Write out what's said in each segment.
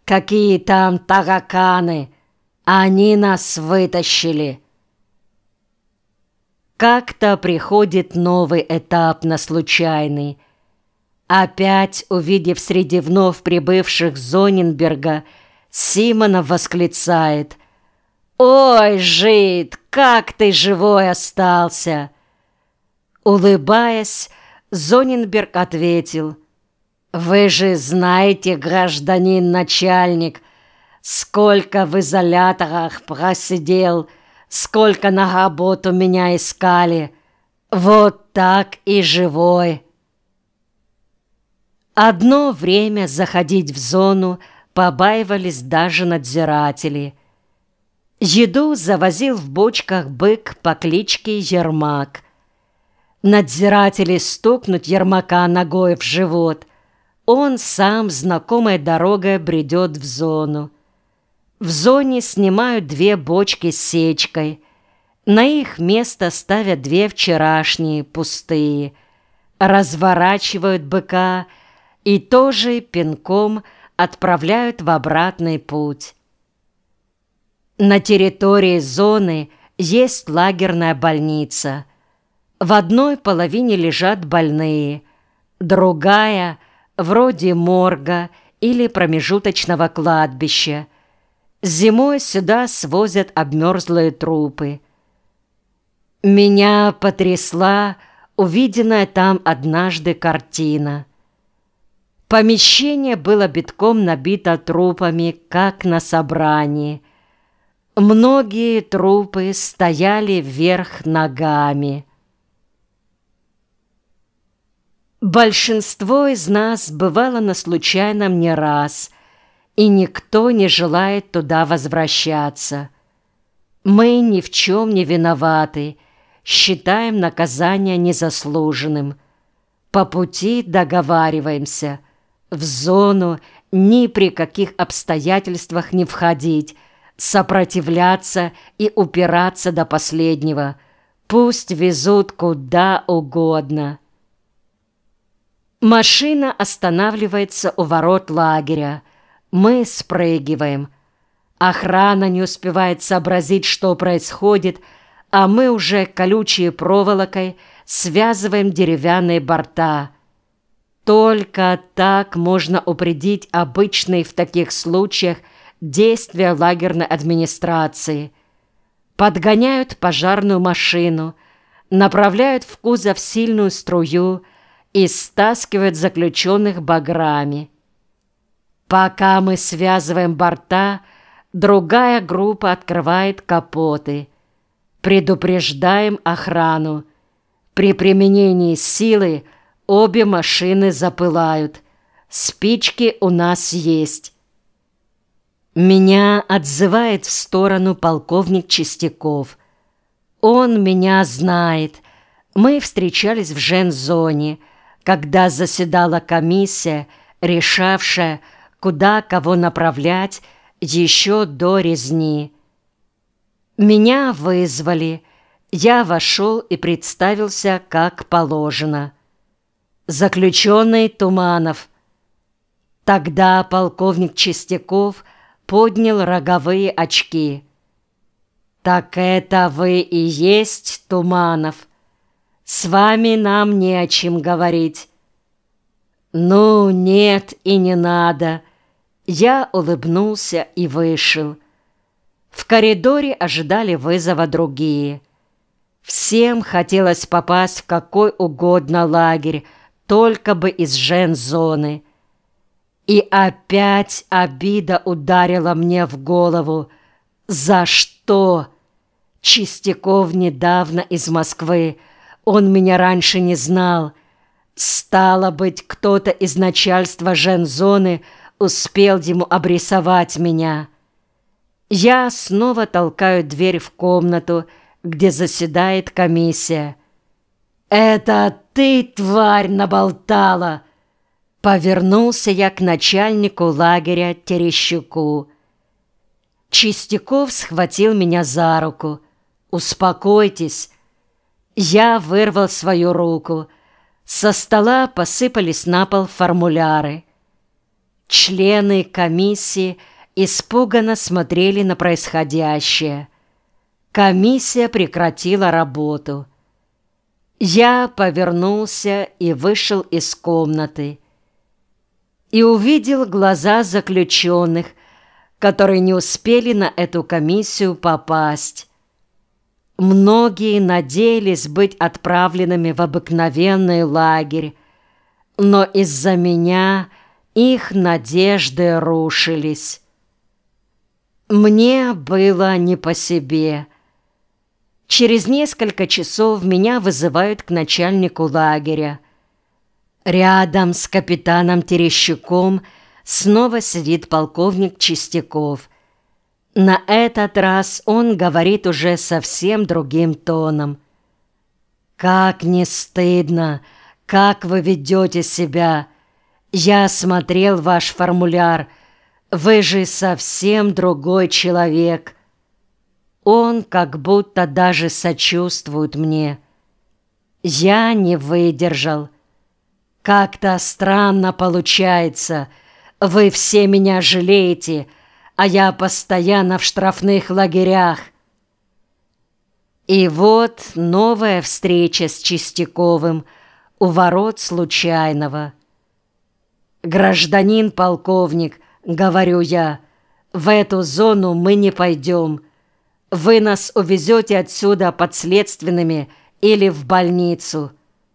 Какие там тараканы! Они нас вытащили!» Как-то приходит новый этап на случайный. Опять, увидев среди вновь прибывших Зонненберга, Симонов восклицает: «Ой, жид, как ты живой остался!» Улыбаясь, Зонненберг ответил: «Вы же знаете, гражданин начальник, сколько в изоляторах просидел, сколько на работу меня искали. Вот так и живой». Одно время заходить в зону побаивались даже надзиратели. Еду завозил в бочках бык по кличке Ермак. Надзиратели стукнут Ермака ногой в живот. Он сам знакомой дорогой бредет в зону. В зоне снимают 2 бочки с сечкой. На их место ставят 2 вчерашние, пустые. Разворачивают быка и тоже пинком отправляют в обратный путь. На территории зоны есть лагерная больница. В одной половине лежат больные, другая – вроде морга или промежуточного кладбища. Зимой сюда свозят обмерзлые трупы. Меня потрясла увиденная там однажды картина. Помещение было битком набито трупами, как на собрании. Многие трупы стояли вверх ногами. Большинство из нас бывало на случайном не раз, и никто не желает туда возвращаться. Мы ни в чем не виноваты, считаем наказание незаслуженным. По пути договариваемся: в зону ни при каких обстоятельствах не входить, сопротивляться и упираться до последнего. Пусть везут куда угодно. Машина останавливается у ворот лагеря. Мы спрыгиваем. Охрана не успевает сообразить, что происходит, а мы уже колючей проволокой связываем деревянные борта. Только так можно упредить обычные в таких случаях действия лагерной администрации. Подгоняют пожарную машину, направляют в кузов сильную струю и стаскивают заключенных баграми. Пока мы связываем борта, другая группа открывает капоты. Предупреждаем охрану. При применении силы обе машины запылают. Спички у нас есть. Меня отзывает в сторону полковник Чистяков. Он меня знает. Мы встречались в жензоне, когда заседала комиссия, решавшая, куда кого направлять еще до резни. Меня вызвали. Я вошел и представился, как положено. Заключенный Туманов. Тогда полковник Чистяков поднял роговые очки. «Так это вы и есть Туманов? С вами нам не о чем говорить». «Ну, нет и не надо». Я улыбнулся и вышел. В коридоре ожидали вызова другие. Всем хотелось попасть в какой угодно лагерь, только бы из жензоны. И опять обида ударила мне в голову. За что? Чистяков недавно из Москвы. Он меня раньше не знал. Стало быть, кто-то из начальства жензоны успел ему обрисовать меня. Я снова толкаю дверь в комнату, где заседает комиссия. «Это ты, тварь, наболтала!» Повернулся я к начальнику лагеря Терещуку. Чистяков схватил меня за руку. «Успокойтесь». Я вырвал свою руку. Со стола посыпались на пол формуляры. Члены комиссии испуганно смотрели на происходящее. Комиссия прекратила работу. Я повернулся и вышел из комнаты и увидел глаза заключенных, которые не успели на эту комиссию попасть. Многие надеялись быть отправленными в обыкновенный лагерь, но из-за меня их надежды рушились. Мне было не по себе. Через несколько часов меня вызывают к начальнику лагеря. Рядом с капитаном Терещуком снова сидит полковник Чистяков. На этот раз он говорит уже совсем другим тоном. «Как не стыдно! Как вы ведете себя! Я смотрел ваш формуляр. Вы же совсем другой человек!» Он как будто даже сочувствует мне. Я не выдержал. «Как-то странно получается. Вы все меня жалеете, а я постоянно в штрафных лагерях». И вот новая встреча с Чистяковым у ворот Случайного. «Гражданин полковник, — говорю я, — в эту зону мы не пойдем. Вы нас увезете отсюда подследственными или в больницу».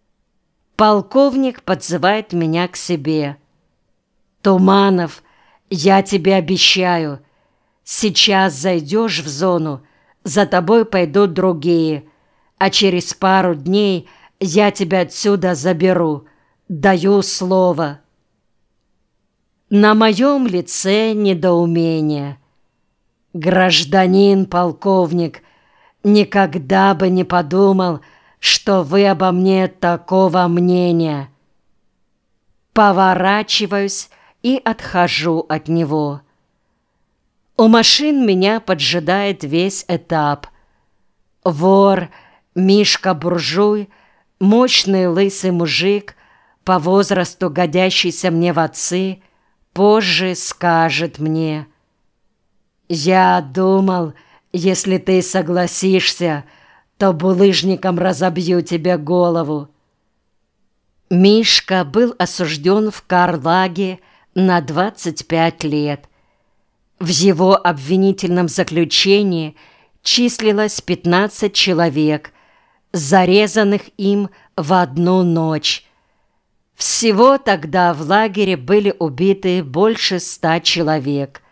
Полковник подзывает меня к себе. «Туманов, я тебе обещаю, сейчас зайдешь в зону, за тобой пойдут другие, а через пару дней я тебя отсюда заберу, даю слово». На моем лице недоумение. «Гражданин полковник, никогда бы не подумал, что вы обо мне такого мнения». Поворачиваюсь и отхожу от него. У машин меня поджидает весь этап. Вор, Мишка-буржуй, мощный лысый мужик, по возрасту годящийся мне в отцы, позже скажет мне: «Я думал, если ты согласишься, то булыжником разобью тебе голову». Мишка был осужден в Карлаге на 25 лет. В его обвинительном заключении числилось 15 человек, зарезанных им в одну ночь. Всего тогда в лагере были убиты больше 100 человек.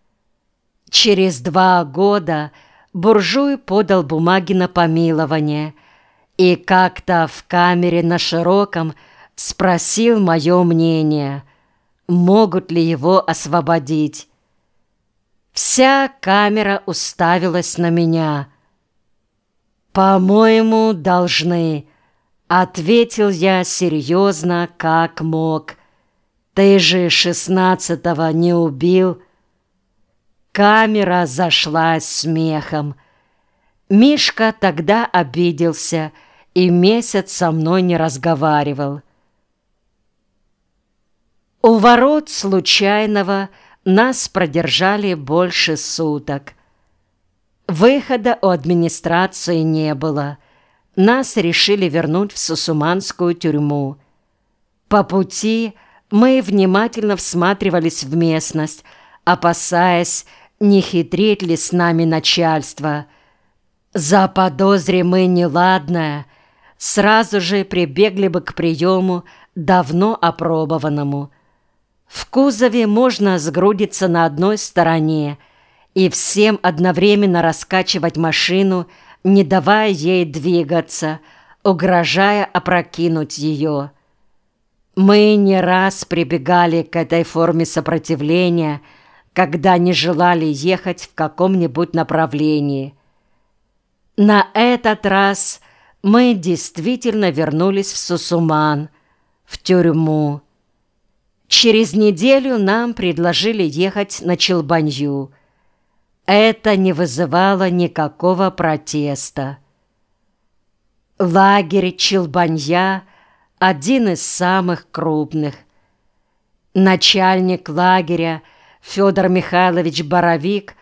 Через 2 года буржуй подал бумаги на помилование и как-то в камере на Широком спросил мое мнение, могут ли его освободить. Вся камера уставилась на меня. «По-моему, должны», — ответил я серьезно, как мог. «Ты же 16-го не убил». Камера зашлась смехом. Мишка тогда обиделся и месяц со мной не разговаривал. У ворот Случайного нас продержали больше суток. Выхода у администрации не было. Нас решили вернуть в Сусуманскую тюрьму. По пути мы внимательно всматривались в местность, опасаясь, не хитрит ли с нами начальство. Заподозрим мы неладное, сразу же прибегли бы к приему, давно опробованному. В кузове можно сгрудиться на одной стороне и всем одновременно раскачивать машину, не давая ей двигаться, угрожая опрокинуть ее. Мы не раз прибегали к этой форме сопротивления, когда не желали ехать в каком-нибудь направлении. На этот раз мы действительно вернулись в Сусуман, в тюрьму. Через неделю нам предложили ехать на Челбанью. Это не вызывало никакого протеста. Лагерь Челбанья – один из самых крупных. Начальник лагеря Федор Михайлович Боровик